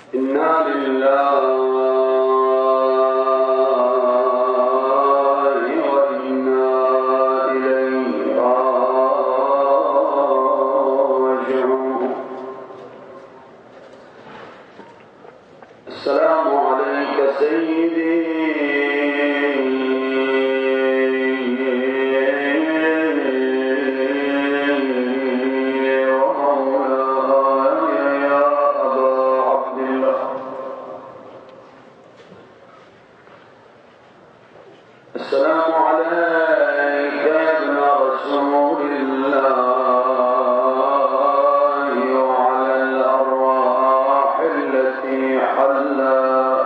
إنا لله وإنا إليه راجعون. السلام عليك سيدي السلام عليك يا ابن رسول الله وعلى الأرواح التي حلت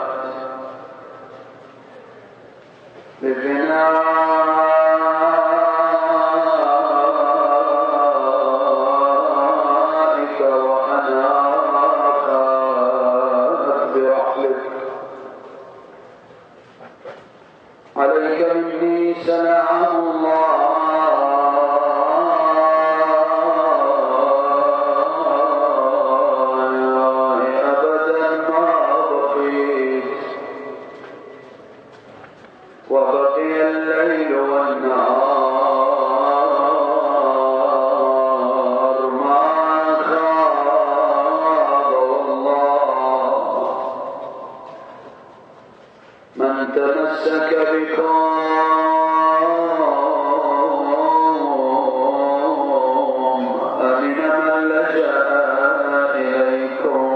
بفنائك وأناخت برحلك. عليك مني سلام الله أبدا ما بقيت، وبقي الليل والنهار ما خاب والله من تمسك بكم أمن من لجأ إليكم.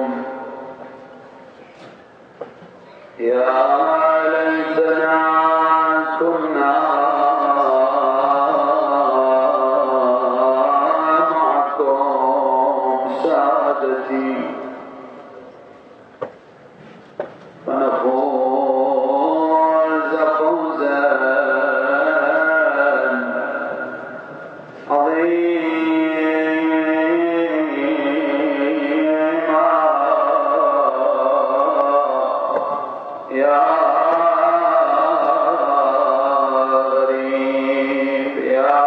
يا ليتنا كنا معكم سادتي فنفوز فوزا عظيما. يا غريب يا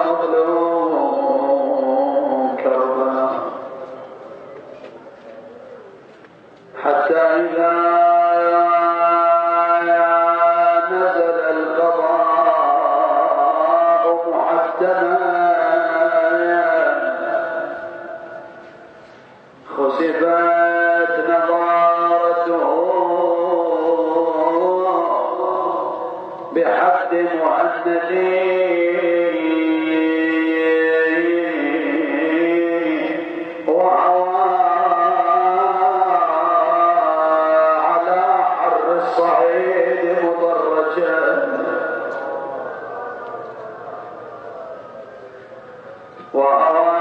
مظلوم كربنا، حتى إذا نزل القضاء محتما خسفت نظارته بحد مهند وهوى على حر الصعيد مضرجا. وهوى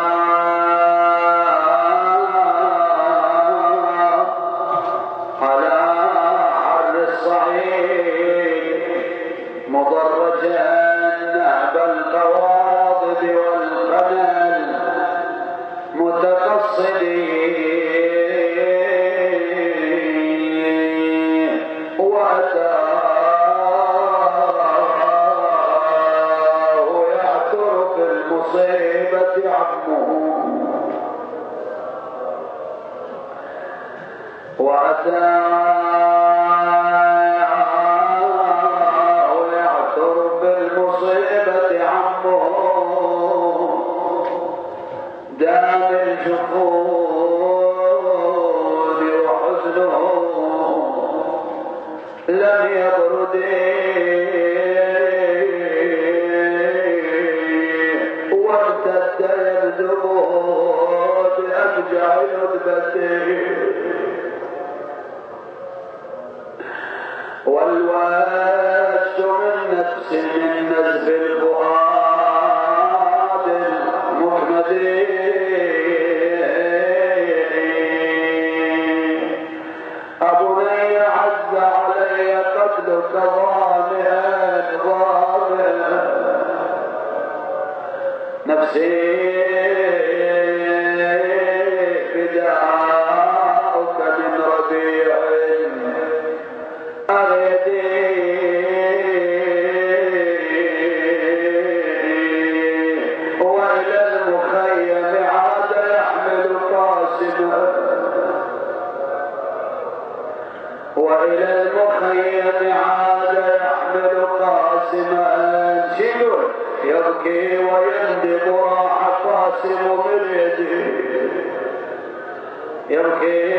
على حر الصعيد مضرجا نهب القواضب والقمل متقصدين. وأتاه يعثر في المصيبة عمه، وأتاه يعثر في المصيبة عمه دام الجفون وحزنه لم يبرد وامتد يبدو بأفجع ندبته. والوجد من نفس من نزف الفؤاد المحمد أبني عز علي قتلك ظالما ظالما نفسي فداؤك من ربيع أريدي وإلى المخيم عاد يحمل قاسما شبر يبكي ويندب راح قاسم من يده يبكي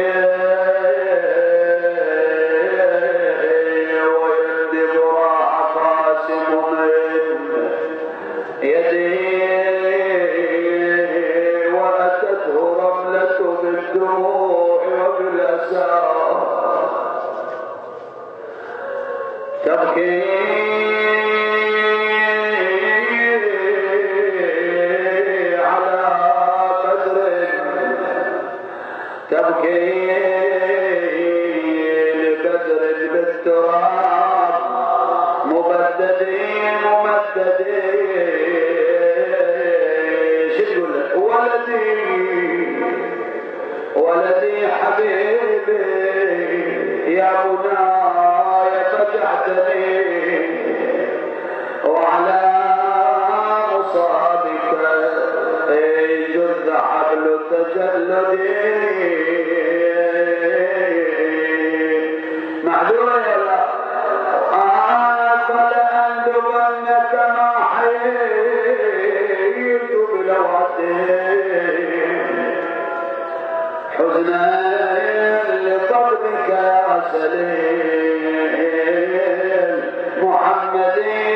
ويندب راح قاسم من يده وأتته رملة بالدموع وبالأسى تبكي على بدر تبكي لبدر بالتراب مبددين شو ولدي حبيبي يا مناي فتحتني وعلى مصابك جد حبل تجلدي معذور يا الله فلأندبنك ما حييت بلوعتي حزنا لطلبك يا سليم محمدي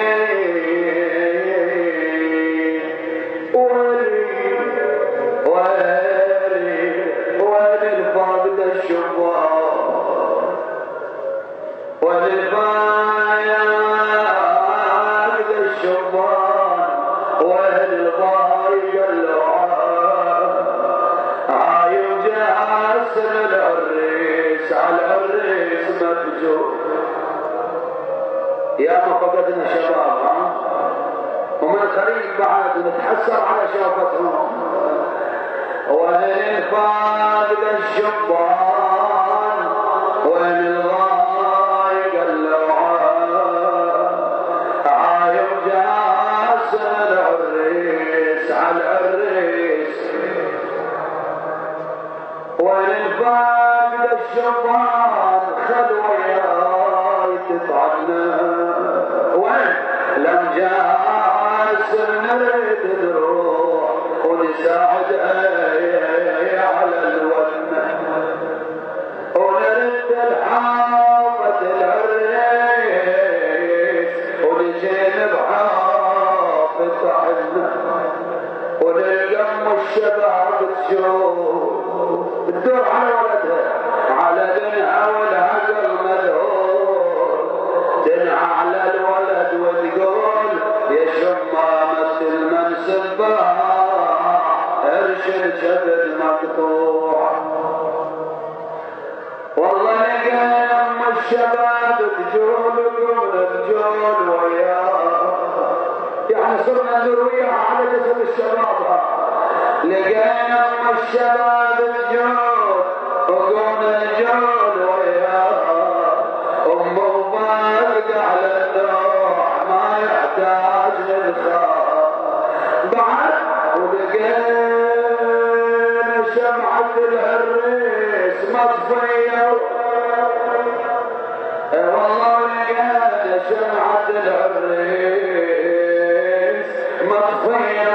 ويلي الفاقد الشباب وللفاقد الشباب وللضايق اللعاب عايم جاسم العريس على العريس مفجوع يا ما فقدنا شباب ومن قريب بعد نتحسر على شوفتهم وين الفاقد الشبان وين الضايق اللوعان عايم جاسم العريس على العريس وين الفاقد الشبان خذ وياي تطعنا وين لم جاسم نريد نروح ونساعد على الونة ونرد الحافة العريس ونجيب حافة عنا ونلقم الشباب تشوف تدور على ولدها على دنها والعقل مذهول تنعى على الولد وتقول يا شمامة المنسبة ارشد شبل مقطوع والله لقينا ام الشباب تجول وياه يعني صرنا نرويها على جسد الشباب لقينا ام الشباب تجول وقمنا نجول وياه ام وفاق على النوع ما يحتاج للخاء بعد ولقينا شمعة العريس مطفية والله لقينا شمعة العريس مطفية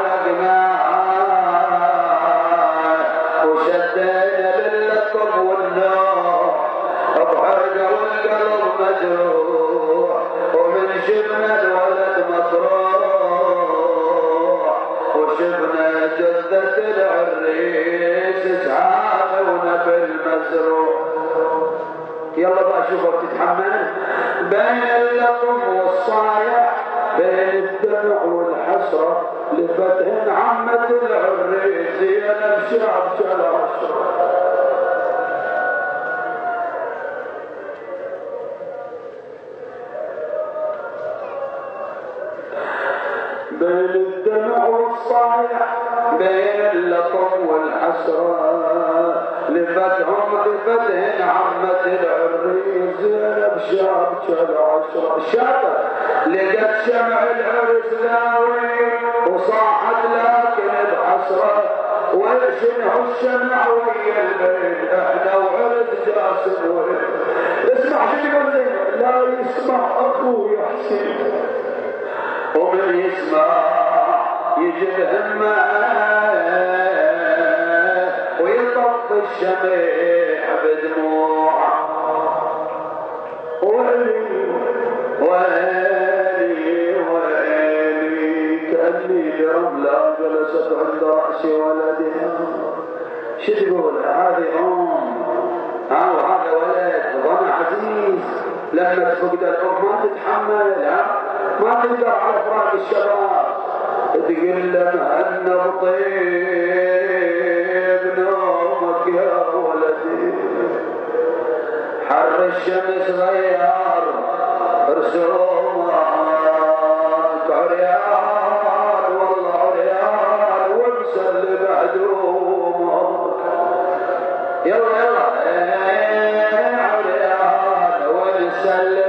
وعلقناها وشدينا باللطم والنوع بحرقة والقلب مجروح ومن شبنا الولد مطروح وشبنا جثة العريس اسعافونا بالمزروع يلا بقى شوفوا بتتحمل بين اللطم والصايع بين الدمع والحسرة لفتح عمة العريس يا الشعب شراشة بين الدمع والصايع بين اللطم والحسرة لفتح عمة العريس زينب شاب شراشة شاطر لقت شمع العرس لاوي وصاحت لكن بحسرة ويشنه الشمع ويا البيت احنا وعرس جاسم ولد اسمع شو يقول لي لا يسمع اخوي حسين ومن يسمع يجي الهمه ويطفي الشمع بدموع ويلي كأني برملة جلست عند رأس ولدها. شو تقول هذه أو هذا ولد ظن عزيز لما تفقد الأم ما تتحمل ما تقدر على فراق الشباب تقول لما أن بطيب نومك يا ولدي حر الشمس غير رسومك عريان والله عريان وانسى اللي بعدومك يلا يلا عريان وانسى اللي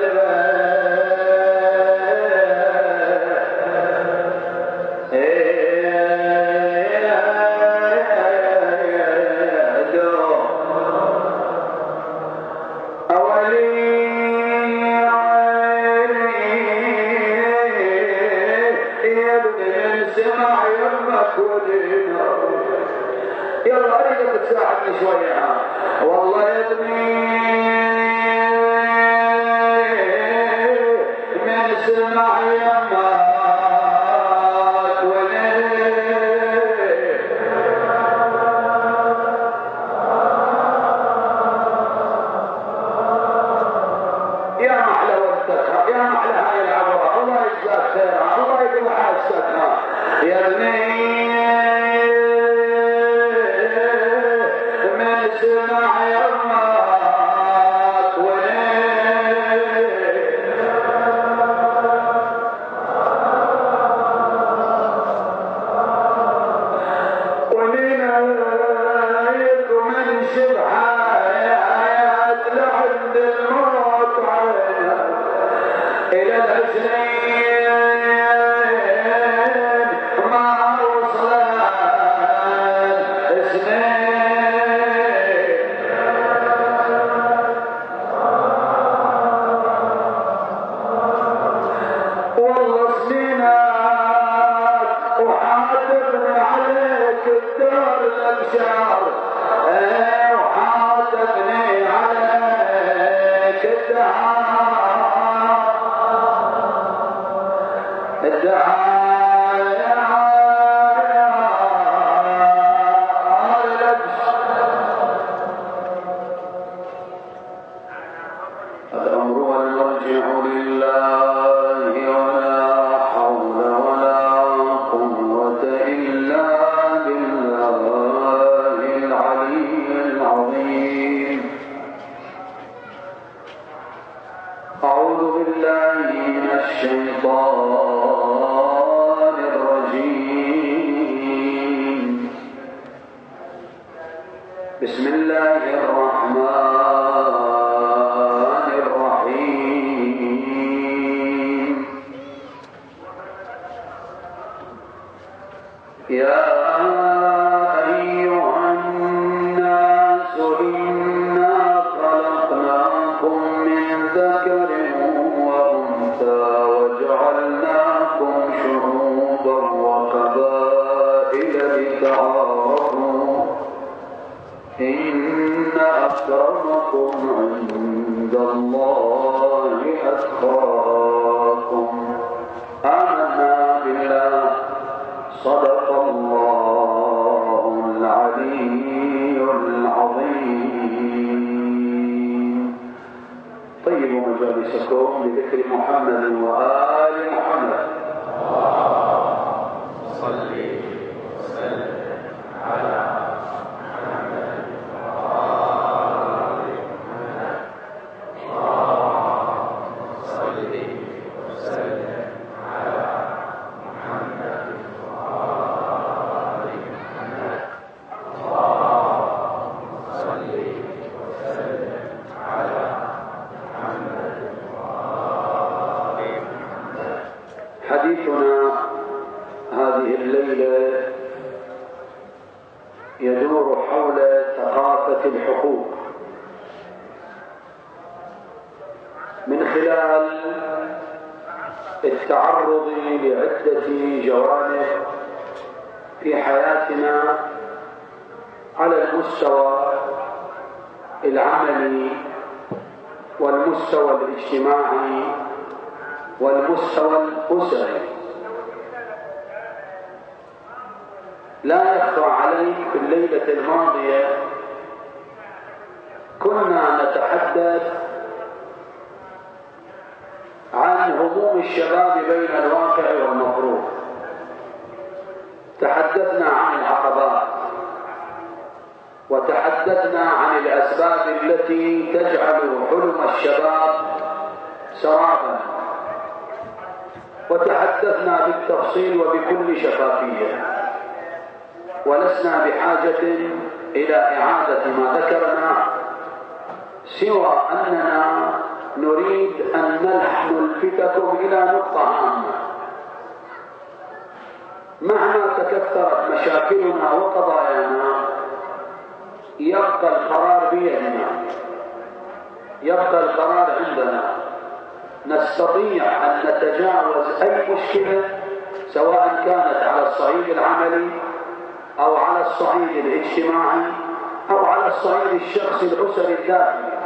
تساعدني شوية والله يا ابني من سمع يمك وليه يا محلى وقتك يا محلى هاي العبرة الله يجزاك خيرها الله يقول حاستها يا ابني سمع يمك وليه ولينايك من شبحات لعند الموت عينا إلى العشرين ما وصلت سنين وحاطبني عليك الأمر والمرجع لله ولا حول ولا قوة إلا بالله العلي العظيم. أعوذ بالله من الشيطان الرجيم. بسم الله الرحمن الرحيم. يا أيها الناس إنا خلقناكم من ذكر وأنثى وجعلناكم شعوبا وقبائل لتعارفوا إن أكرمكم عند الله أتقاكم. آمنا بالله صدق الله العلي العظيم. طيبوا مجالسكم بذكر محمد وآل محمد. صل وسلم على خلال التعرض لعدة جوانب في حياتنا على المستوى العملي والمستوى الاجتماعي والمستوى الأسري. لا يخفى عليك في الليلة الماضية كنا نتحدث عن هموم الشباب بين الواقع والمفروض. تحدثنا عن العقبات وتحدثنا عن الأسباب التي تجعل حلم الشباب سرابا، وتحدثنا بالتفصيل وبكل شفافية، ولسنا بحاجة إلى إعادة ما ذكرنا، سوى أننا نريد أن نلفتكم إلى نقطة عامة. مهما تكثرت مشاكلنا وقضايانا يبقى القرار بيدنا، يبقى القرار عندنا. نستطيع أن نتجاوز أي مشكلة سواء كانت على الصعيد العملي أو على الصعيد الاجتماعي أو على الصعيد الشخصي الأسري الداخلي.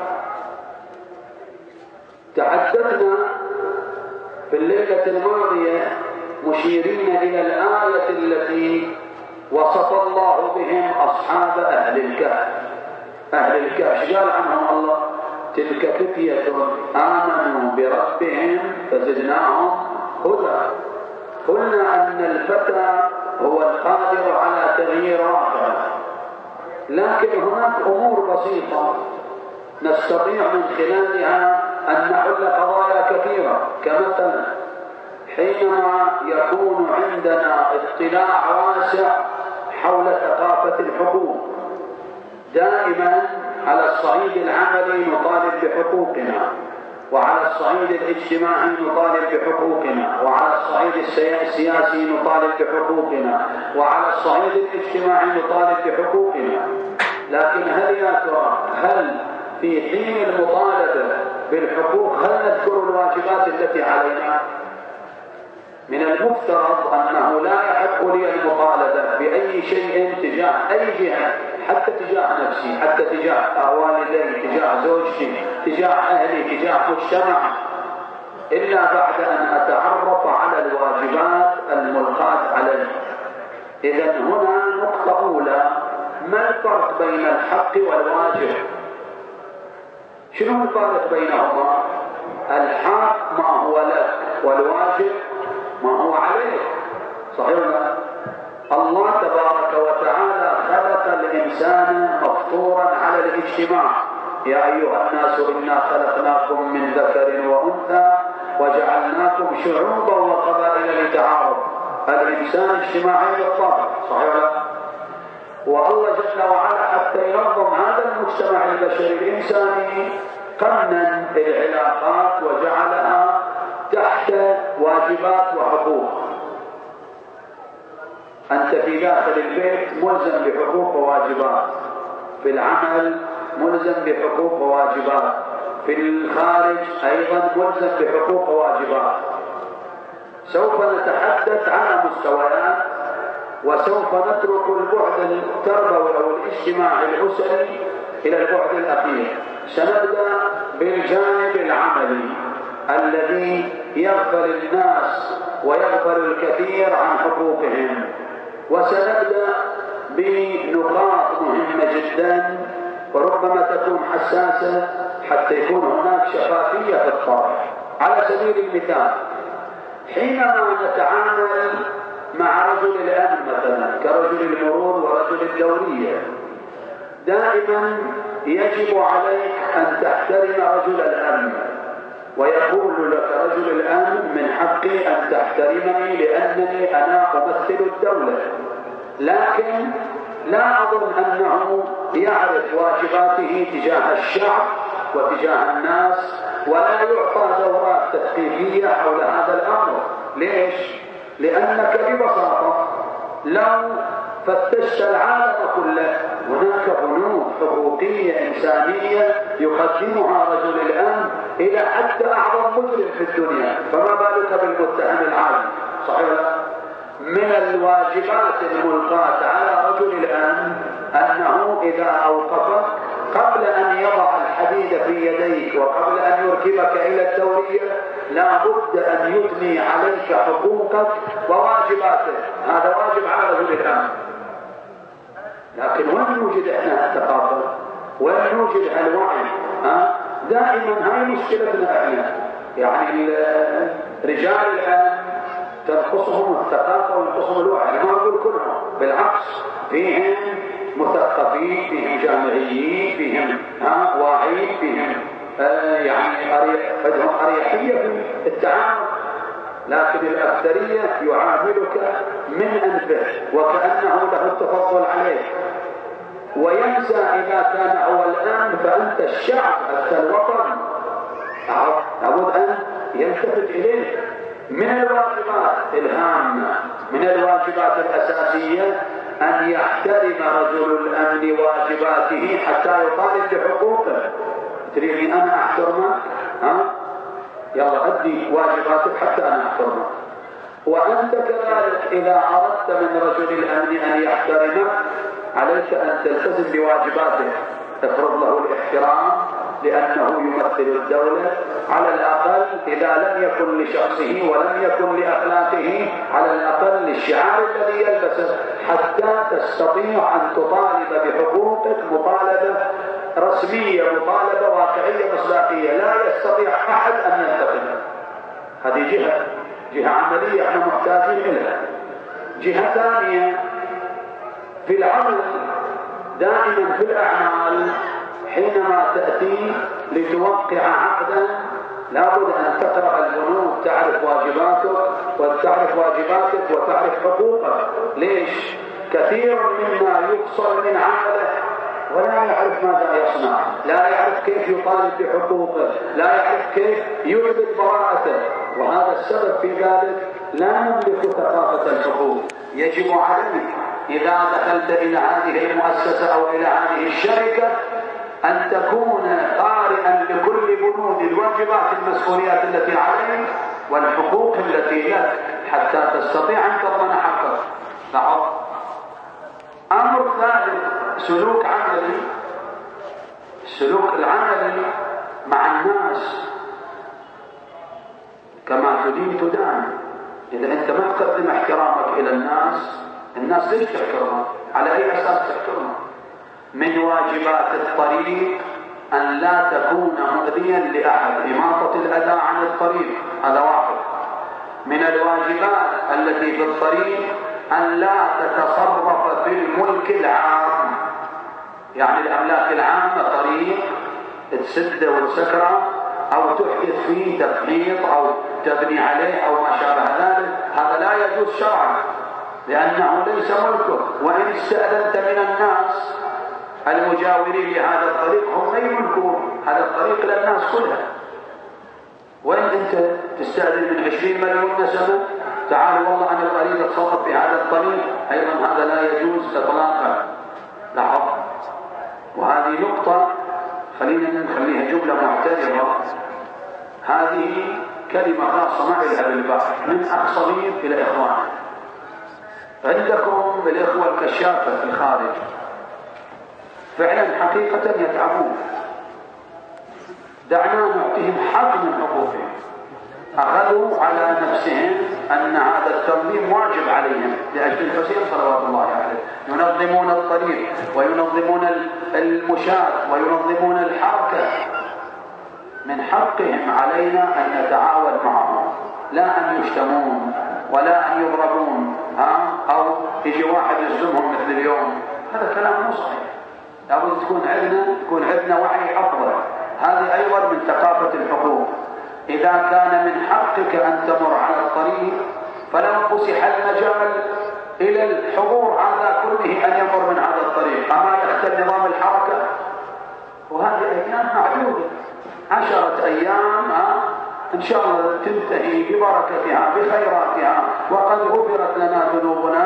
تحدثنا في الليلة الماضية مشيرين إلى الآية التي وصف الله بهم أصحاب أهل الكهف. أهل الكهف قال عنهم الله: تلك فتية آمنوا بربهم فزدناهم هدى. قلنا أن الفتى هو القادر على تغيير واقعه، لكن هناك أمور بسيطة نستطيع من خلالها أن نحل قضايا كثيرة. كمثلا حينما يكون عندنا اطلاع واسع حول ثقافة الحقوق، دائما على الصعيد العملي نطالب بحقوقنا، وعلى الصعيد الاجتماعي نطالب بحقوقنا، وعلى الصعيد السياسي نطالب بحقوقنا، وعلى الصعيد الاجتماعي نطالب بحقوقنا. لكن هل يا ترى هل في حين المطالبة بالحقوق هل نذكر الواجبات التي علينا؟ من المفترض أنه لا يحق لي المطالبة بأي شيء تجاه أي جهة، حتى تجاه نفسي، حتى تجاه والدي، تجاه زوجتي، تجاه أهلي، تجاه مجتمع، إلا بعد أن أتعرف على الواجبات الملقاة علي. إذن هنا نقطة أولى: ما الفرق بين الحق والواجب؟ شنو الفرق بينهما؟ الحق ما هو لك، والواجب ما هو عليك. صحيح؟ الله تبارك وتعالى خلق الإنسان مفطورا على الاجتماع. يا أيها الناس إنا خلقناكم من ذكر وأنثى وجعلناكم شعوبا وقبائل لتعارفوا. الإنسان اجتماعي بالطبع. صحيح؟ والله جل وعلا حتى ينظم هذا المجتمع البشري الإنساني قنن العلاقات وجعلها تحت واجبات وحقوق. أنت في داخل البيت ملزم بحقوق وواجبات، في العمل ملزم بحقوق وواجبات، في الخارج أيضا ملزم بحقوق وواجبات. سوف نتحدث على مستويات، وسوف نترك البعد التربوي أو الاجتماعي الأسري إلى البعد الأخير. سنبدأ بالجانب العملي الذي يغفل الناس ويغفل الكثير عن حقوقهم، وسنبدأ بنقاط مهمة جدا وربما تكون حساسة حتى يكون هناك شفافية في الطرح. على سبيل المثال، حينما نتعامل مع رجل الأمن مثلا كرجل المرور ورجل الدورية، دائما يجب عليك أن تحترم رجل الأمن، ويقول لك رجل الأمن: من حقي أن تحترمني لأنني أنا أمثل الدولة. لكن لا أظن أنه يعرف واجباته تجاه الشعب وتجاه الناس، ولا يعطى دورات تثقيفية حول هذا الأمر. ليش؟ لأنك ببساطة لو فتشت العالم كله، هناك بنود حقوقية إنسانية يقدمها رجل الأمن إلى حتى أعظم مجرم في الدنيا، فما بالك بالمتهم العادي؟ صحيح؟ من الواجبات الملقاة على رجل الأمن أنه إذا أوقفك قبل أن يضع الحديد في يديك وقبل أن يركبك إلى الدورية لا بد أن يثني عليك حقوقك وواجباته. هذا واجب على رجل الأمن. لكن وين نوجد احنا الثقافة؟ وين نوجد الوعي؟ دائما هاي مشكلتنا احنا، يعني رجال الآن تنقصهم الثقافة وينقصهم الوعي. ما أقول كلهم، بالعكس فيهم مثقفين، فيهم جامعيين، فيهم واعيين، فيهم يعني عندهم أريحية في التعامل، لكن الأكثرية يعاملك من أنفه وكأنه له التفضل عليك، وينسى إذا كان هو الآن فأنت الشعب، أنت الوطن، لابد أن يلتفت إليك. من الواجبات الهامة، من الواجبات الأساسية أن يحترم رجل الأمن واجباته حتى يطالب بحقوقه. تريدني أنا أحترمك؟ يلا أدي واجباتك حتى أنا أحترمك. وأنت كذلك إذا أردت من رجل الأمن أن يحترمك عليك أن تلتزم بواجباته. تفرض له الاحترام لأنه يمثل الدولة، على الأقل إذا لم يكن لشخصه ولم يكن لأخلاقه، على الأقل للشعار الذي يلبسه، حتى تستطيع أن تطالب بحقوقك مطالبة رسمية، مطالبة واقعية مصداقية. لا يستطيع أحد أن ينتقد. هذه جهة عملية احنا محتاجين لها. جهة ثانية في العمل، دائما في الأعمال حينما تأتي لتوقع عقدا لابد أن تقرأ البنود، تعرف واجباتك وتعرف حقوقك. ليش؟ كثير منا يفصل من عمله ولا يعرف ماذا يصنع، لا يعرف كيف يطالب بحقوقه، لا يعرف كيف يثبت براءته، وهذا السبب في ذلك لا نملك ثقافة الحقوق. يجب عليك إذا دخلت إلى هذه المؤسسة أو إلى هذه الشركة أن تكون قارئا لكل بنود الواجبات المسؤوليات التي عليك والحقوق التي لك حتى تستطيع أن تضمن حقك. أمر ثالث، سلوك عملي. السلوك العملي مع الناس كما تدين تدان. إذا أنت ما تقدم احترامك إلى الناس ليش تحترمك؟ على أي أساس تحترمك؟ من واجبات الطريق أن لا تكون مؤذيا لأحد، إماطة الأذى عن الطريق، هذا واحد. من الواجبات التي في الطريق أن لا تتصرف في الملك العام، يعني الأملاك العامة طريق تسده وتسكره أو تحدث فيه تفحيط أو تبني عليه أو ما شابه ذلك، هذا لا يجوز شرعا لأنه ليس ملكه. وإن استأذنت من الناس المجاورين لهذا الطريق هم لا يملكون هذا الطريق للناس كلها. وإن أنت تستأذن من 20 مليون نسمة تعال والله أنا أريد أتصرف في هذا الطريق، أيضا هذا لا يجوز إطلاقا. لاحظ، وهذه نقطة خلينا نخليها جملة معترضة. هذه كلمة خاصة ما لها بالبحث، من أخ صغير إلى إخوان. عندكم الإخوة الكشافة في الخارج فعلا حقيقة يتعبون، دعنا نعطيهم حق من حقوقهم. أخذوا على نفسهم أن هذا التنظيم واجب عليهم لأجل الحسين صلوات الله عليه، ينظمون الطريق وينظمون المشاة وينظمون الحركة. من حقهم علينا أن نتعاون معهم، لا أن يشتمون ولا أن يضربون أو يجي واحد يلزمهم مثل اليوم. هذا كلام مو صحيح. لابد تكون عندنا وعي أفضل. هذه أيضا من ثقافة الحقوق. إذا كان من حقك أن تمر على الطريق فلو فسح المجال إلى الحضور هذا كله أن يمر من هذا الطريق، أما يختل نظام الحركة. وهذه أيام معدودة، 10 أيام إن شاء الله تنتهي ببركتها بخيراتها، وقد غفرت لنا ذنوبنا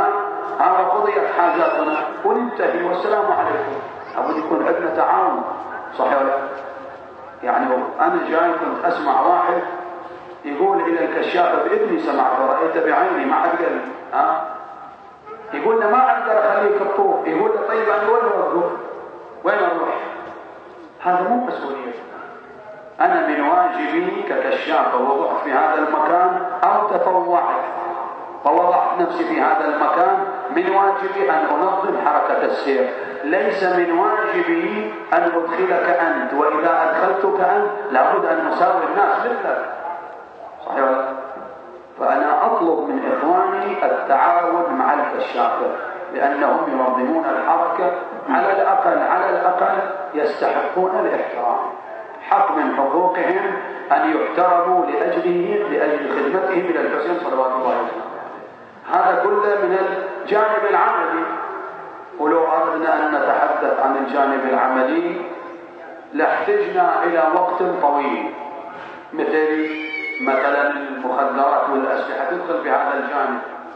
وقضيت حاجاتنا وننتهي والسلام عليكم. أبد يكون عندنا تعاون، صحيح ولا؟ يعني أنا جاي كنت أسمع واحد يقول إلى الكشافة بإذني سمعت ورأيت بعيني ما حد قال لي، يقول له ما أقدر أخليك الطوف، يقول له طيب أنا وين أوقف؟ وين أروح؟ هذا مو مسؤولية. أنا من واجبي ككشافة وضعت في هذا المكان أو تطوعت ووضعت نفسي في هذا المكان، من واجبي أن أنظم حركة السير، ليس من واجبي أن أدخلك أنت، وإذا أدخلتك أنت لابد أن نساوي الناس مثلك، صحيح ولا؟ فأنا أطلب من إخواني التعاون مع الكشافة لأنهم ينظمون الحركة، على الأقل يستحقون الاحترام، حق من حقوقهم أن يحترموا لأجل خدمتهم إلى الحسين صلوات الله عليه. هذا كله من الجانب العملي. ولو أردنا أن نتحدث عن الجانب العملي لاحتجنا إلى وقت طويل، مثلا المخدرات والأسلحة تدخل في هذا الجانب،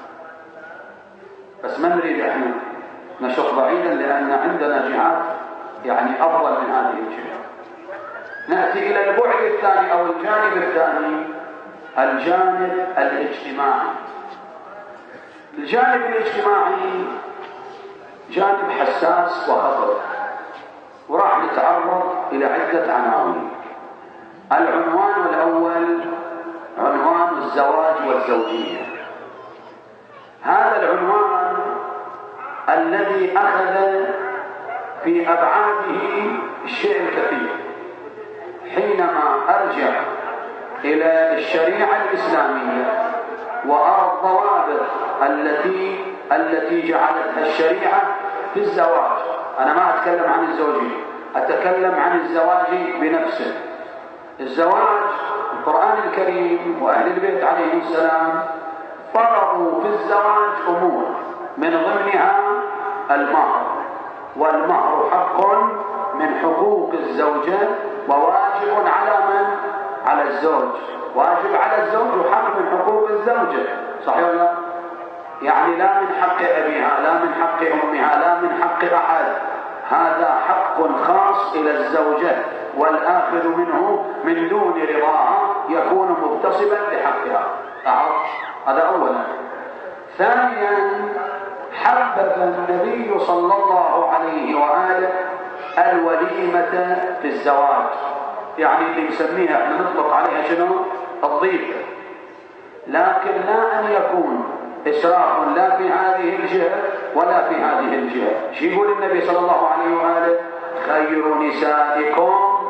بس ما نريد احنا نشق بعيدا لأن عندنا جهات يعني أفضل من هذه الجهة. نأتي إلى البعد الثاني أو الجانب الثاني، الجانب الاجتماعي. الجانب الاجتماعي جانب حساس وخطر، وراح نتعرض إلى عدة عناوين. العنوان الأول عنوان الزواج والزوجية. هذا العنوان الذي أخذ في أبعاده الشيء الكثير. حينما أرجع إلى الشريعة الإسلامية وأرى الضوابط التي جعلتها الشريعة في الزواج، أنا ما أتكلم عن الزوجية، أتكلم عن الزواج بنفسه. الزواج القرآن الكريم وأهل البيت عليه السلام فرضوا في الزواج أمور، من ضمنها المهر، والمهر حق من حقوق الزوجة وواجب على من؟ على الزوج، واجب على الزوج وحق من حقوق الزوجة، صحيح ولا؟ يعني لا من حق أبيها، لا من حق أمها، لا من حق أحد، هذا حق خاص إلى الزوجة، والآخذ منه من دون رضاها يكون مغتصبا لحقها. هذا أولا. ثانيا، حبب النبي صلى الله عليه وآله الوليمة في الزواج، يعني اللي نسميها احنا نطلق عليها شنو؟ الضيفة، لكن لا أن يكون إسراف لا في هذه الجهة ولا في هذه الجهة. شو يقول النبي صلى الله عليه وآله؟ خير نسائكم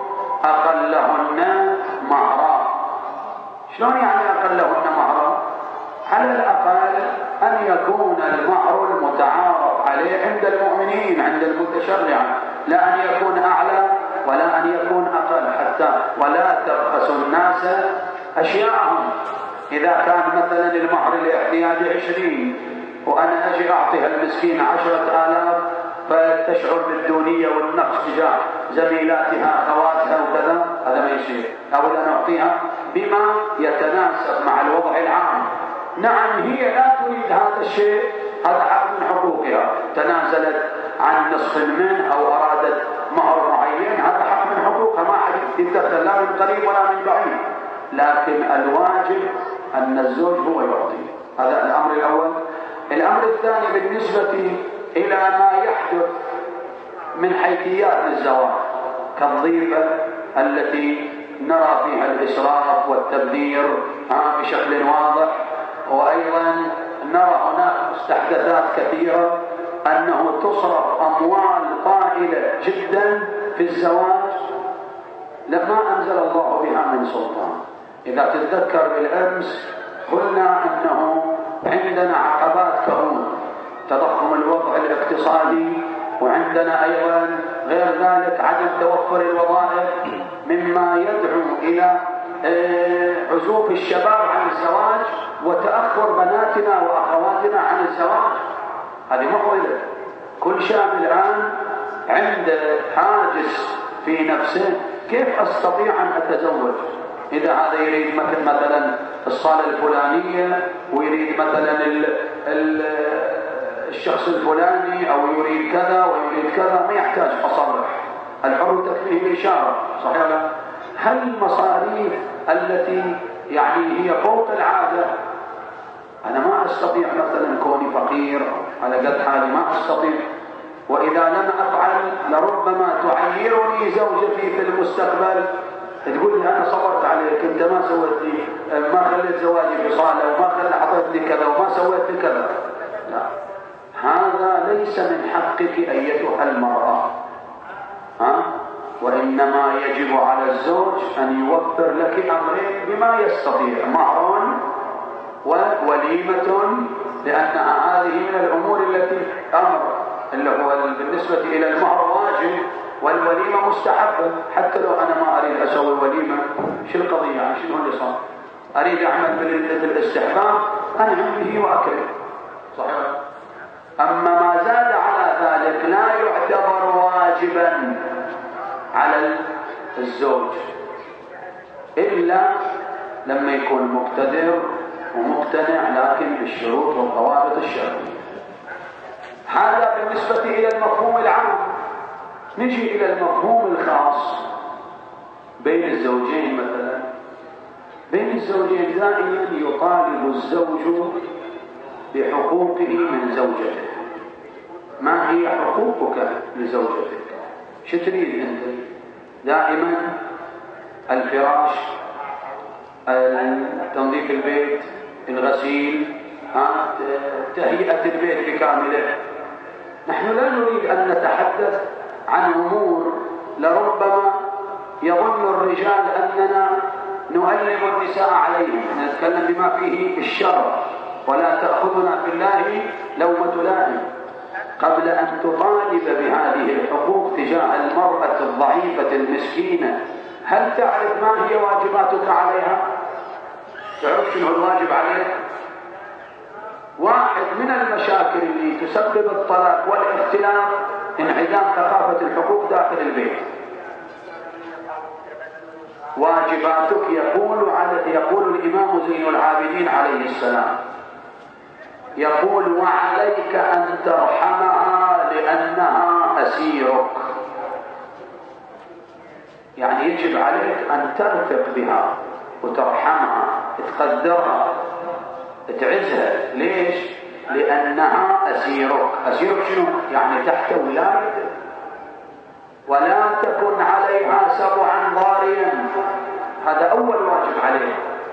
أقلهن مهرا. شلون يعني أقلهن مهرا؟ على الأقل أن يكون المهر المتعارف عليه عند المؤمنين، عند المتشرعة، لا أن يكون أعلى ولا أن يكون أقل، حتى ولا تبخسوا الناس أشياءهم. إذا كان مثلا المهر الاحتياجي 20 وأنا أجي أعطيها المسكين 10,000 فتشعر بالدونية والنقص تجاه زميلاتها أخواتها وكذا، هذا ما يصير. أولا نعطيها بما يتناسب مع الوضع العام. نعم هي لا تريد هذا الشيء، هذا حق من حقوقها، تنازلت عن نصف منه أو أرادت مهر معين، هذا حق من حقوقها، ما حد يتدخل لا من قريب ولا من بعيد، لكن الواجب أن الزوج هو يعطي. هذا الأمر الأول. الأمر الثاني بالنسبة إلى ما يحدث من حيثيات الزواج كالضيفة التي نرى فيها الإسراف والتبذير بشكل واضح، وأيضا نرى هناك مستحدثات كثيرة أنه تصرف أموال طائلة جدا في الزواج لما أنزل الله بها من سلطان. إذا تتذكر بالأمس قلنا أنه عندنا عقبات كهون، تضخم الوضع الاقتصادي، وعندنا أيضا غير ذلك عدم توفر الوظائف، مما يدعو إلى عزوف الشباب عن الزواج وتأخر بناتنا وأخواتنا عن الزواج. هذه محولة. كل شاب الآن عنده حاجز في نفسه، كيف أستطيع أن أتزوج؟ إذا هذا يريد مثلا الصالة الفلانية، ويريد مثلا الشخص الفلاني أو يريد كذا ويريد كذا، ما يحتاج أصرح، الحر تكفيه الإشارة، صحيح لا؟ هل المصاريف التي يعني هي فوق العادة، أنا ما أستطيع مثلا كوني فقير على قد حالي ما أستطيع، وإذا لم أفعل لربما تعيرني زوجتي في المستقبل، تقول لي أنا صبرت عليك، أنت ما سويت لي، ما خليت زواجي بصالة، وما خليت حطيت لي كذا، وما سويت لي كذا. لا، هذا ليس من حقك أيتها المرأة، وإنما يجب على الزوج أن يوفر لك أمرين بما يستطيع: مهر ووليمة، لأنها هذه من الأمور التي أمر اللي هو بالنسبة إلى المهر واجب، والوليمة مستحبة. حتى لو أنا ما أريد أسوي وليمة، شو القضية؟ يعني شنو اللي صار؟ أريد أعمل بالاستحباب، أنعم به وأكرم، صحيح؟ أما ما زاد على ذلك لا يعتبر واجبا على الزوج إلا لما يكون مقتدر ومقتنع، لكن بالشروط والضوابط الشرعية. هذا بالنسبة إلى المفهوم العام. نجي إلى المفهوم الخاص بين الزوجين. مثلا بين الزوجين دائما يطالب الزوج بحقوقه من زوجته. ما هي حقوقك لزوجتك؟ شو تريد أنت؟ دائما الفراش، تنظيف البيت، الغسيل، تهيئة البيت بكامله. نحن لا نريد أن نتحدث عن أمور لربما يظن الرجال أننا نؤلم النساء عليهم، نتكلم بما فيه الشر، ولا تأخذنا في الله لومة لائم. قبل أن تطالب بهذه الحقوق تجاه المرأة الضعيفة المسكينة، هل تعرف ما هي واجباتك عليها؟ تعرف شنو الواجب عليك؟ واحد من المشاكل اللي تسبب الطلاق والاختلاف انعدام ثقافة الحقوق داخل البيت. واجباتك يقول الإمام زين العابدين عليه السلام، يقول: وعليك أن ترحمها لأنها أسيرك. يعني يجب عليك أن ترفق بها وترحمها، تقدرها، تعزها. ليش؟ لأنها أسيرك. أسيرك شنو؟ يعني تحت ولايتك، ولا تكن عليها سبعا ضاريا. هذا أول واجب عليك.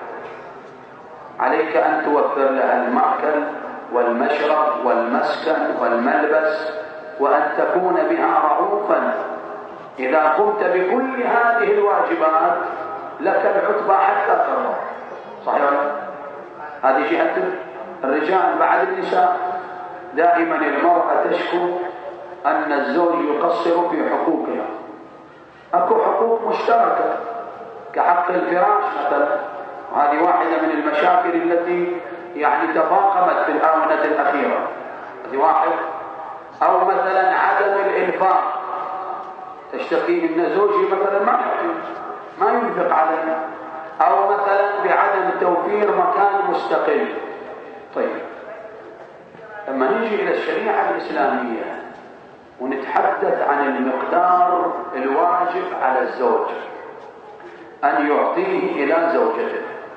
عليك أن توفر لها المأكل والمشرب والمسكن والملبس، وأن تكون بها رؤوفا. إذا قمت بكل هذه الواجبات لك العتبى حتى ترضى، صحيح؟ هذه جهة الرجال. بعد النساء دائما المرأة تشكو أن الزوج يقصر في حقوقها. أكو حقوق مشتركة كحق الفراش مثلا، وهذه واحدة من المشاكل التي يعني تفاقمت في الآونة الأخيرة. هذه واحد. أو مثلا عدم الإنفاق، تشتكي إن زوجي مثلا ما ينفق علي، أو مثلا بعدم توفير مكان مستقل. طيب، لما نيجي إلى الشريعة الإسلامية ونتحدث عن المقدار الواجب على الزوج أن يعطيه إلى زوجته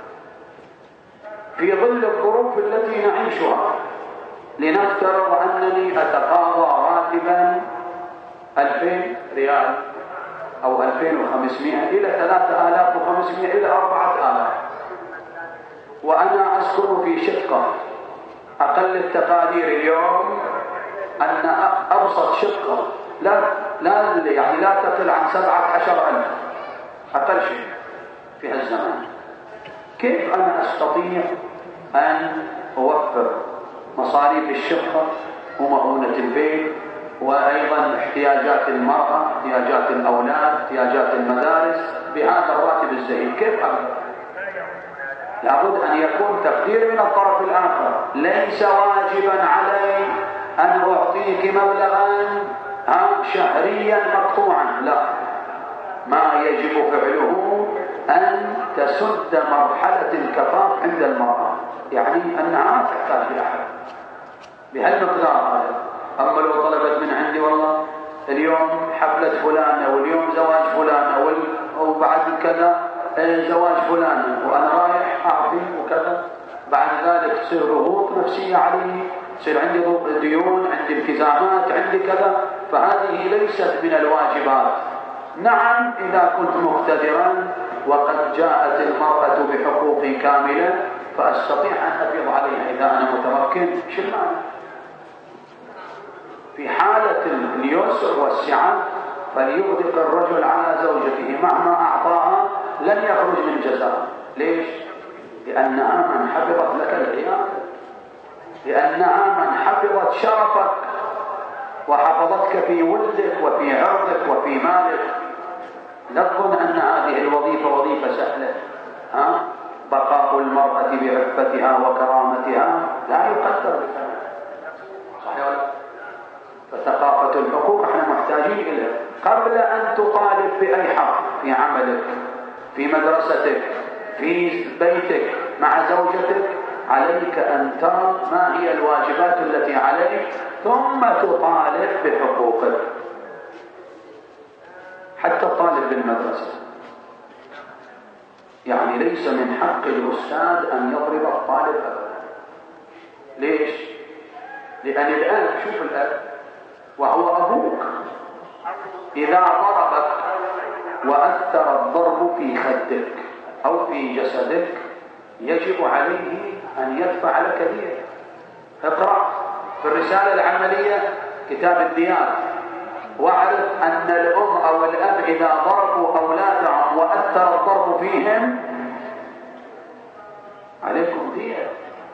في ظل الظروف التي نعيشها، لنفترض أنني أتقاضى راتبا 2000 ريال أو 2500 إلى 3500 إلى 4000، وأنا أسكن في شقة. أقل التقادير اليوم أن أبسط شقة لا تقل عن 17,000 أقل شيء في هالزمان. كيف أنا أستطيع أن أوفر مصاريف الشقة ومؤونة البيت، وأيضا احتياجات المرأة، احتياجات الأولاد، احتياجات المدارس بهذا الراتب الزهيد؟ كيف أقدر؟ لابد أن يكون تقدير من الطرف الآخر. ليس واجبا علي أن أعطيك مبلغا شهريا مقطوعا، لا. ما يجب فعله أن تسد مرحلة الكفاف عند المرأة، يعني أنها ما تحتاج لأحد، بهالمقدار هذا. أما لو طلبت من عندي والله اليوم حفلة فلانة واليوم زواج فلانة وبعد كذا زواج فلانة وأنا رايح أعطي وكذا، بعد ذلك تصير ضغوط نفسية علي، تصير عندي ديون، عندي التزامات، عندي كذا، فهذه ليست من الواجبات. نعم إذا كنت مقتدرا وقد جاءت المرأة بحقوقي كاملة فأستطيع أن أفيض عليها إذا أنا متمكن. شو المعنى؟ في حالة اليسر والسعة فليغدق الرجل على زوجته مهما أعطاها لن يخرج من جزاء. ليش؟ لأنها من حفظت لك العيال، لأنها من حفظت شرفك وحفظتك في ولدك وفي عرضك وفي مالك. لا تظن أن هذه الوظيفة وظيفة سهلة. بقاء المرأة بعفتها وكرامتها لا يقدر بثمن. صحيح ولا؟ فثقافة الحقوق احنا محتاجين إليها قبل أن تطالب بأي حق في عملك، في مدرستك، في بيتك، مع زوجتك. عليك أن ترى ما هي الواجبات التي عليك ثم تطالب بحقوقك. حتى الطالب بالمدرسة يعني ليس من حق الأستاذ أن يضرب الطالب أبدا. ليش؟ لأن الآن شوف الآن وهو أبوك إذا ضربك وأثر الضرب في خدك أو في جسدك يجب عليه أن يدفع لك دية. اقرأ في الرسالة العملية كتاب الديات واعرف أن الأم أو الأب إذا ضربوا أولادهم وأثر الضرب فيهم عليكم دية.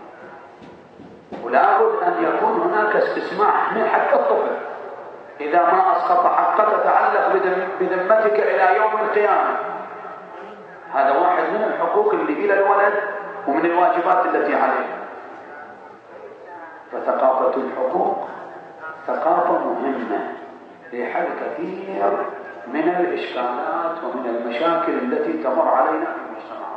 ولا بد أن يكون هناك استسماح من حق الطفل إذا ما أسقط حقك تتعلق بذمتك إلى يوم القيامة. هذا واحد من الحقوق اللي إلى الولد ومن الواجبات التي عليه. فثقافة الحقوق ثقافة مهمة لحل كثير من الإشكالات ومن المشاكل التي تمر علينا في المجتمع.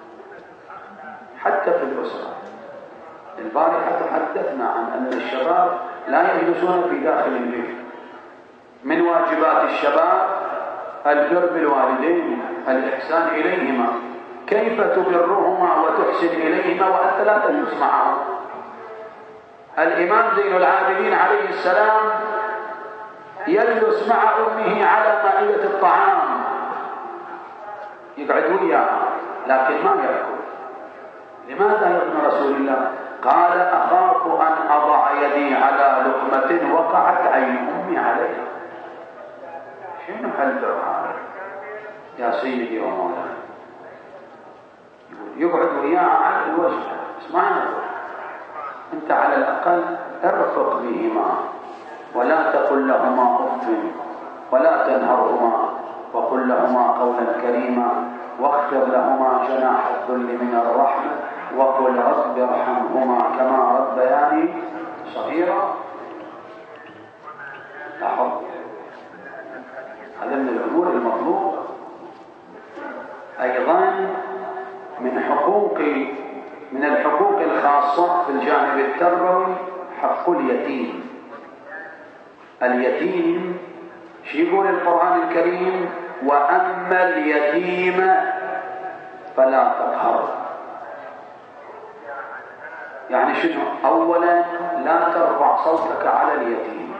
حتى في الأسرة البارحة تحدثنا عن أن الشباب لا يجلسون في داخل البيت. من واجبات الشباب البر بالوالدين، الإحسان إليهما. كيف تبرهما وتحسن إليهما وأنت لا تجلس معهم؟ الإمام زين العابدين عليه السلام يجلس مع أمه على مائدة الطعام، يقعد وياها لكن ما يأكل. لماذا يا ابن رسول الله؟ قال أخاف أن أضع يدي على لقمة وقعت عين أمي عليها. شنو هالبر هذا يا سيدي ومولاي؟ يقعد وياها على الوجه بس ما ينظر. أنت على الأقل ارفق بهما ولا تقل لهما أف ولا تنهرهما وقل لهما قولا كريما واخفض لهما جناح الذل من الرحمة وقل رب ارحمهما كما ربياني صغيرا. لاحظ هذا من الأمور المطلوبة. أيضا من الحقوق الخاصة في الجانب التربوي حق اليتيم. اليتيم شو يقول القرآن الكريم؟ وأما اليتيم فلا تقهر. يعني شنو؟ أولا لا ترفع صوتك على اليتيم،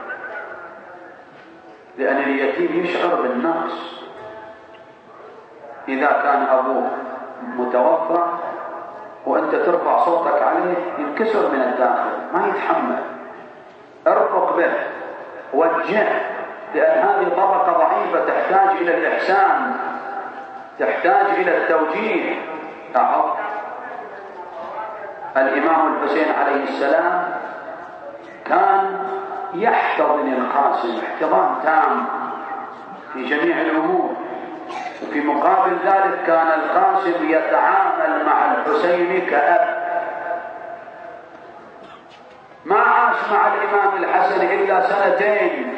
لأن اليتيم يشعر بالنقص. إذا كان أبوه متوفى وأنت ترفع صوتك عليه ينكسر من الداخل ما يتحمل. ارفق به وجهه، لأن هذه طبقة ضعيفة تحتاج إلى الإحسان، تحتاج إلى التوجيه. الإمام الحسين عليه السلام كان يحتضن القاسم احتضان تام في جميع الأمور، وفي مقابل ذلك كان القاسم يتعامل مع الحسين كأب. ما عاش مع الإمام الحسن إلا 2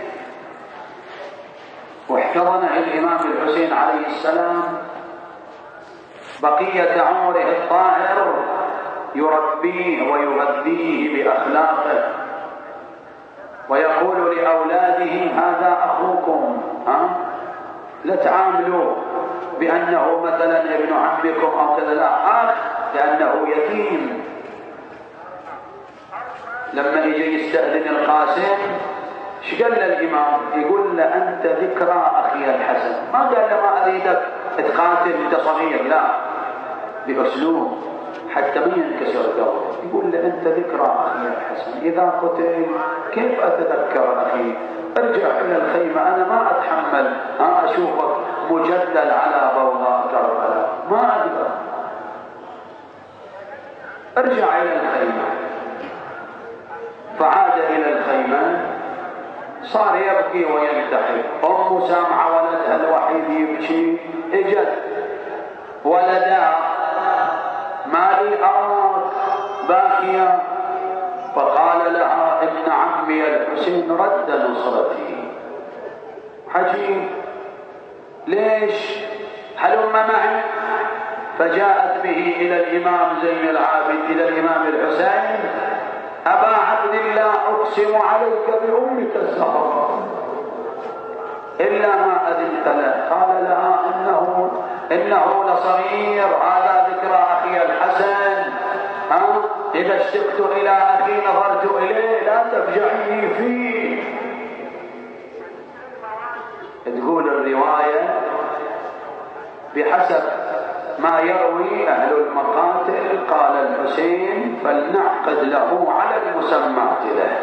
واحتضنه الإمام الحسين عليه السلام بقية عمره الطاهر يربيه ويغذيه بأخلاقه ويقول لأولاده هذا أخوكم، لا تعاملوا بأنه مثلا ابن عمكم أو كذا، لا، أخ لأنه يتيم. لما يجي يستأذن القاسم ايش قال للإمام؟ يقول له أنت ذكرى أخي الحسن، ما قال له ما أريدك تقاتل أنت صغير، لا، بأسلوب حتى ما ينكسر قلبه. يقول له أنت ذكرى أخي الحسن، إذا قتل كيف أتذكر أخي؟ ارجع إلى الخيمة، أنا ما أتحمل أشوفك مجدل على ضوضاء كربلاء، ما أقدر. ارجع إلى الخيمة. فعاد إلى الخيمة، صار يبكي وينتحر. أم سامعة ولدها الوحيد يبكي، اجت ولدها ما لي أراك باكية، فقال لها ابن عمي الحسين رد نصرتي. عجيب، ليش؟ هلم معي. فجاءت به إلى الإمام زين العابد، إلى الإمام الحسين: أبا عبد الله أقسم عليك بأمك الزهراء إلا ما أذنت له. قال لها إنه لصغير، هذا ذكرى أخي الحسن، إذا اشتقت إلى أخي نظرت إليه، لا تفجعي فيه. تقول الرواية بحسب ما يروي أهل المقاتل، قال الحسين: فلنعقد له على المسمات له،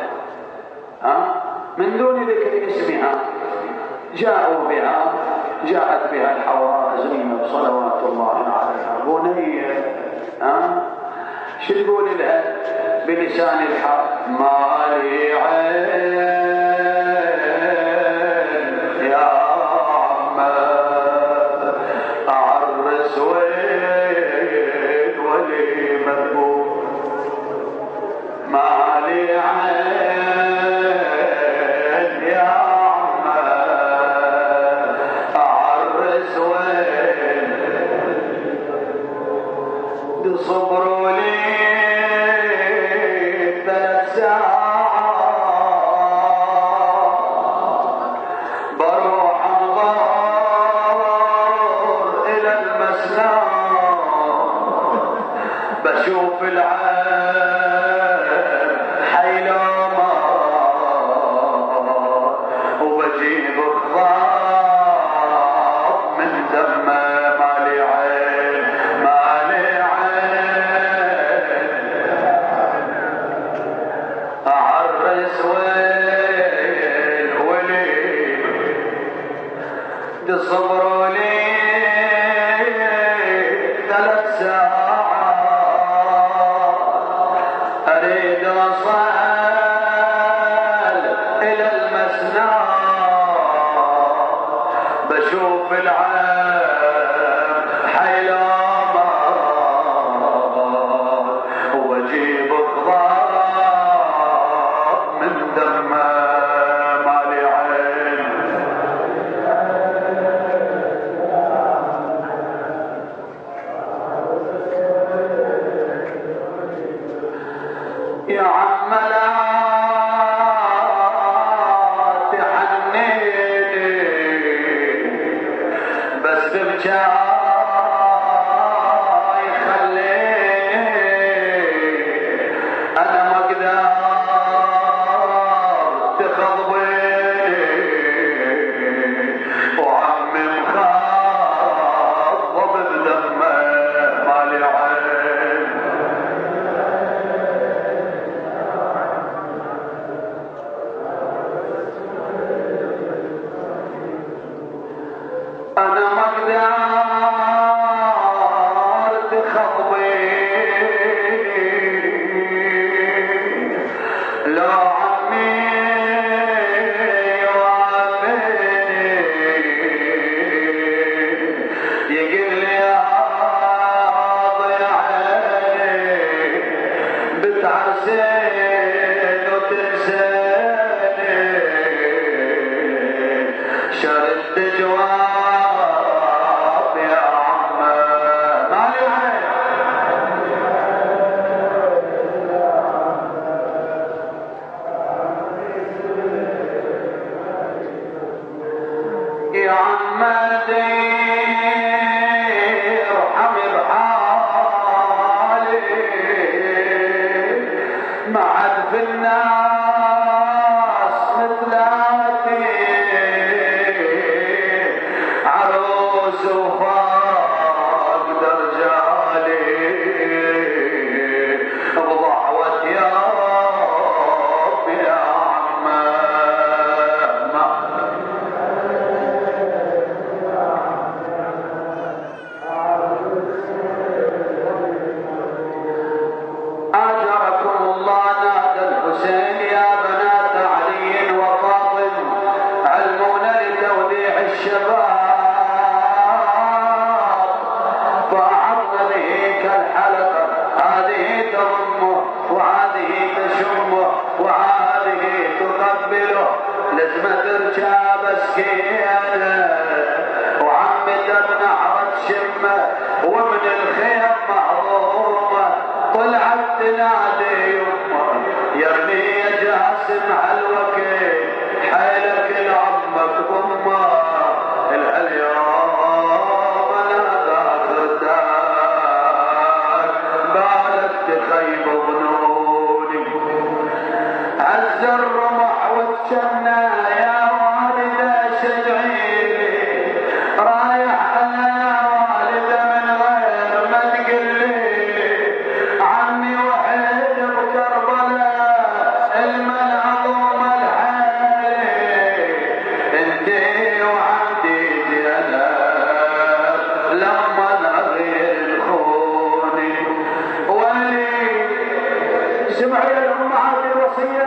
من دون ذكر اسمها. جاءوا بها، جاءت بها الحوراء زينب صلوات الله عليها: بنية، شو تقول لها بلسان الحال؟ ما لي عين يا عمّا أعرس وين ولي مذبوح، ما لي عين يا عمّا أعرس وين، بصبروا لي بشوف العين حيلومة وبجيب الضاب من دمه، مالي عين مالي عين أعرس وين ولي، تصبروا لي 3 ساعات أريد أصل إلى المسنى، بشوف العين حيلومة وبجيب الضاب من دمه، مالي عين. يا عم لا تحنيني، بس بجاي خليني، أنا ما أقدر تخضبيني، وعمي مخضب بدمه، مالي عين. أنا ما قدرت تخضبيني، لا عمي يوافيني، يقول لي يا ضيعيني بتعزين وتنسيني، شرد جواب يوسف اقدر جالي بضحوة يا رب يا عمه. اجركم الله. نادى الحسين يا بنات علي وفاطم علمونا لتوديع الشباب، فأعطنا به كالحلقة، هذه تضمه وهذه تشمه وهذه تقبله، لازمة ترجع بسكينة وعمته بنحرة شمه ومن الخيم محظومة طلعت تنادي يمه يرمي يا جاسم عالوكيل حيلك لعمك امه اليوم انا ذاكرتك بالك تخيب ظنوني عز الرمح والجنة يا والدة شجعيني رايح انا والدة من غير ما تقلي عمي وحيد بكربلاء المنعظوم الحالي انتي وعندي زيادة لما نغير الخوني ولي سمعي الامهات الوصية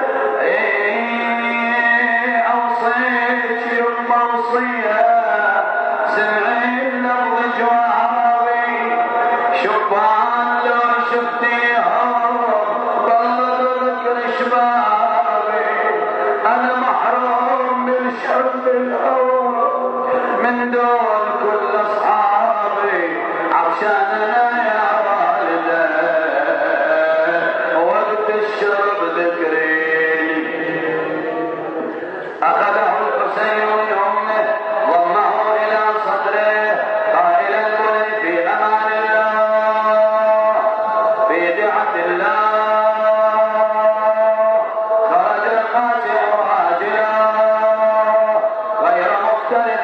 اوصيك يما وصية سمعي اللفظ جوابي شبان لو شفتيهم ضلك شبابي انا محروم من شرب الهوى من دون كل اصحابي عشان انا يا والده وقت الشرب ذكريني. اخذه الحسين من امه ضمه الى صدره قائلا كن في امان الله في دعة الله. خرج القاسم راجلا غير مفترس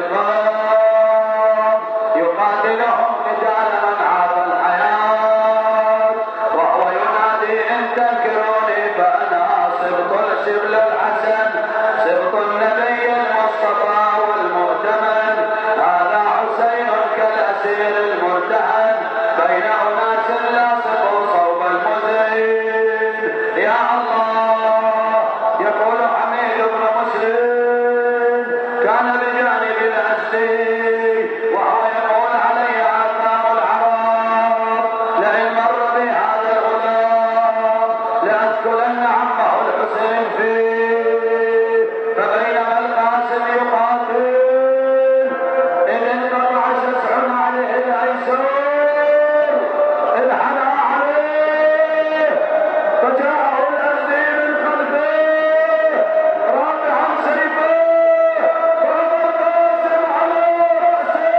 بالقوم يقاتلهم قتال من عاف الحياة وهو ينادي ان تنكروني فانا سبط السبل الحسن سبط النبي المصطفى والمؤتمن هذا حسين كالاسير المرتهن بين اناس لاصقوا صوب المزين. يا الله يقول حميد بن مسلم كان بجانب الاسدي وهو يقول علي اثام العرب لئن مر بهذا الغلام لاذكرن عمه الحسين فيه. فبينما القاسم يقاتل اذ انقطع شسع عليه الايسر انحنى عليه فجاءه الاسدي من خلفه رافعا سيفه ضرب القاسم على راسه.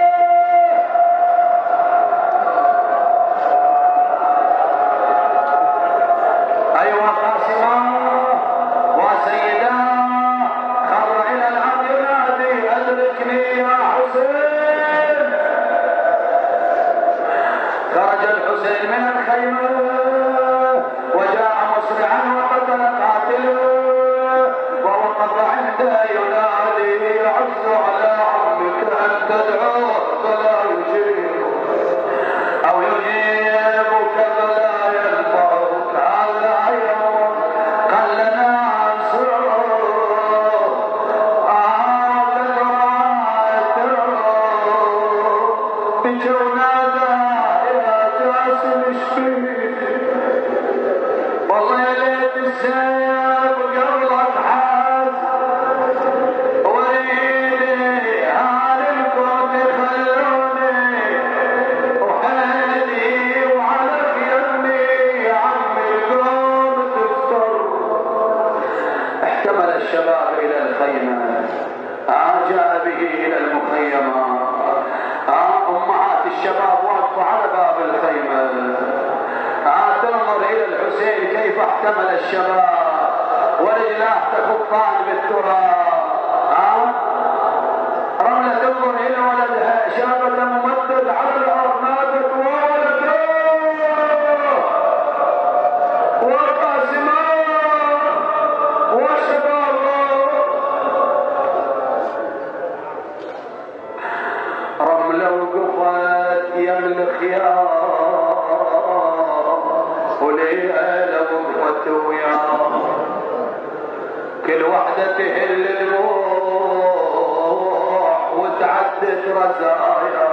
ايها قاسما وسيدا خر الى الارض ينادي ادركني يا حسين. خرج الحسين من الخيمة وجاء مسرعا وقتل قاتله ووقف عنده ينادي يعز على عمك ان تدعوه فلا يجيب او يجيبك فلا ينفعك هذا يوم قلنا انصره بجونادا يا جاسم شبيك والله يا ليت السيف قبلك حاز وريدي هالي الكون خلوني وحيدي وعلى يمي عمي القوم تفتر. احتمل الشباب الى الخيمة جاء به الى المخيمة امهات الشباب واقفة على باب الخيمة تنظر الى الحسين كيف احتمل الشباب ورجلاه تخطان بالتراب. رملة تنظر الى يم الخيار وليها لغمة وياه كل وحدة تهل الموح وتعدد رزايا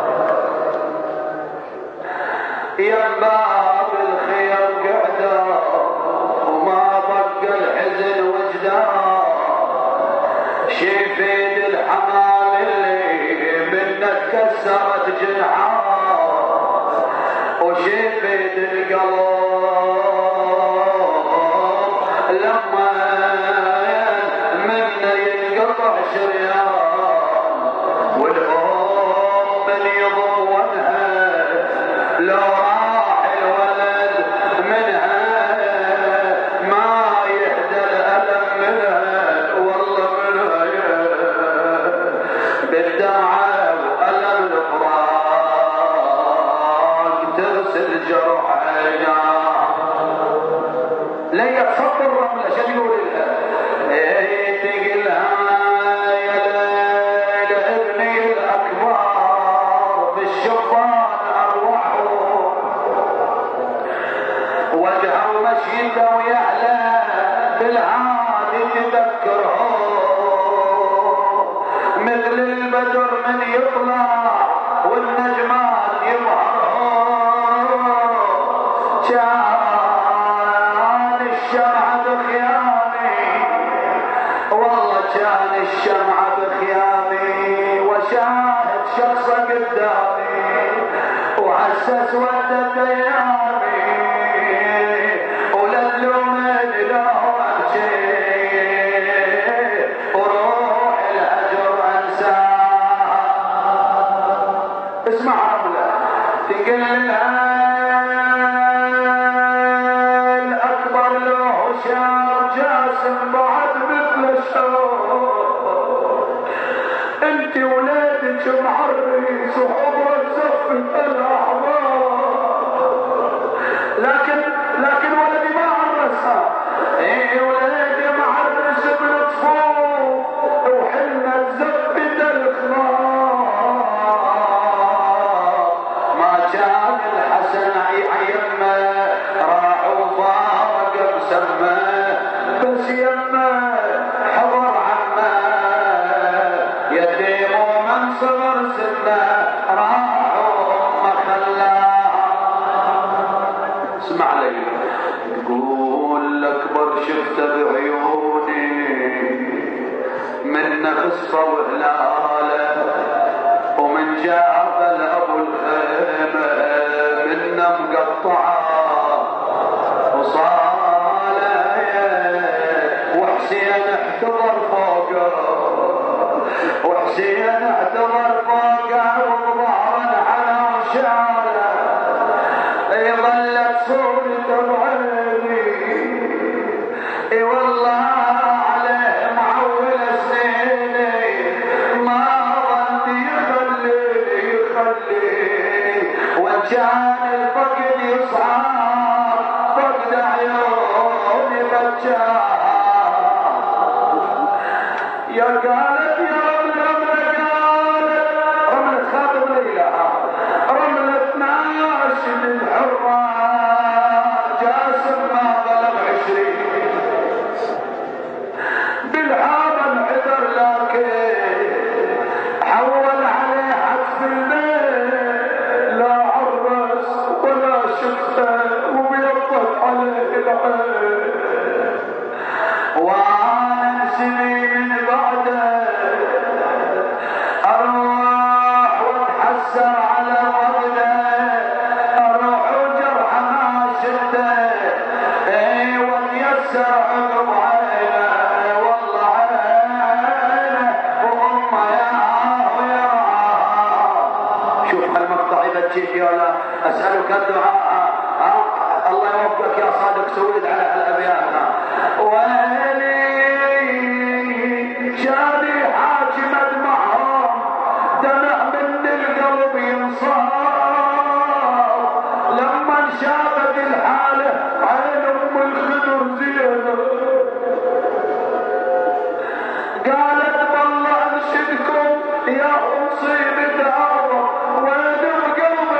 يا باب الخير قعدة وما بقى الحزن وجدان شيفيد الحمام اللي منا تكسرت جنحان وشيفيد القلب لما منا ينقطع شريان والأم من يضمونها لو راح الولد منها ما يهدى الألم منها والله منها بالدمعة وألم الفراق تغسل جرحها لا يتصف الرملة شو يقول لها تقلها يا ليل ابني الأكبر في الشبان أروحه وجهه مشيته ويعلى بالعادي تذكره مثل البدر من يطلع والنجمات يظهره كان الشمعة بخيامي والله كان الشمعة بخيامي وشاهد شخصه قدامي وحسس ودت ايامي وللومن له ابكي وروح الهجر انساه اسمع رمله تقل لها الاكبر له شاب جاسم بعد مثل الشوق انت ولادك معرس وحضر الزف الاحباب لكن ولدي ما عرسها ولدي معرس بالطفوف وحنا الزف الخلاف ما كان الحسن يمه راح وفارق بسمه بس يمه حضر عمه يتيم ومن صغر سنه راح وما خلاه اسمع لي تقول الاكبر شفته بعيوني من نفسه وهلاله ومن جابل ابو الخيمه منا مقطعه وصاله وحسين احتضر فوقه وحسين احتضر فوقه وظهرا على وشاله ظلت صورته بعيني والله عليه معول سنيني ما ظني يخليني وان كان الفقد يصعب فقد عيوني بجاه يا قالت يا رملة رملة خاطب ليلى رملة ناشد الحرة جاسم ما بلغ 20 بالحارة انحدر لكن حول عليه حتف البيت لا عرس ولا شفته وبيضت عليه العين وانا انسني من بعده اروح واتحسر على وضده اروح وجرح ما شده واتيسر عقب عينه والله عينه وامه يا شوف هالمقطع اذا تجيك يا لا اسالك الدعاء الله يوفقك يا صادق سويد على هالابيات ويلي شادي حاكمت معهم دمع من القلب ينصاب لما انشافت الحاله عين ام الخضر زينب قالت والله انشدكم يا مصيبه ارض وين القلب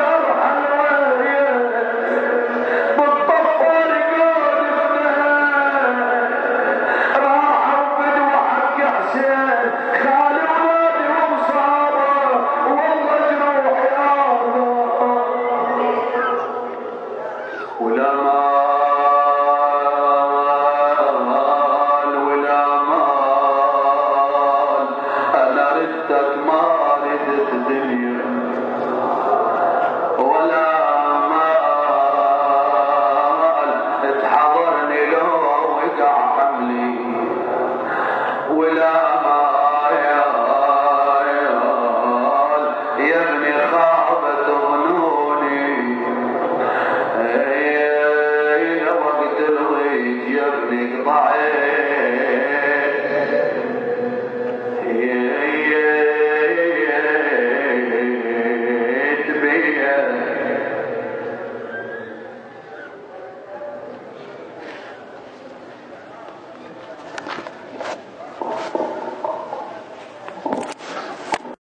ولا مايال يا ابني خابت ظنوني وقت الغيث يا ابني قطعت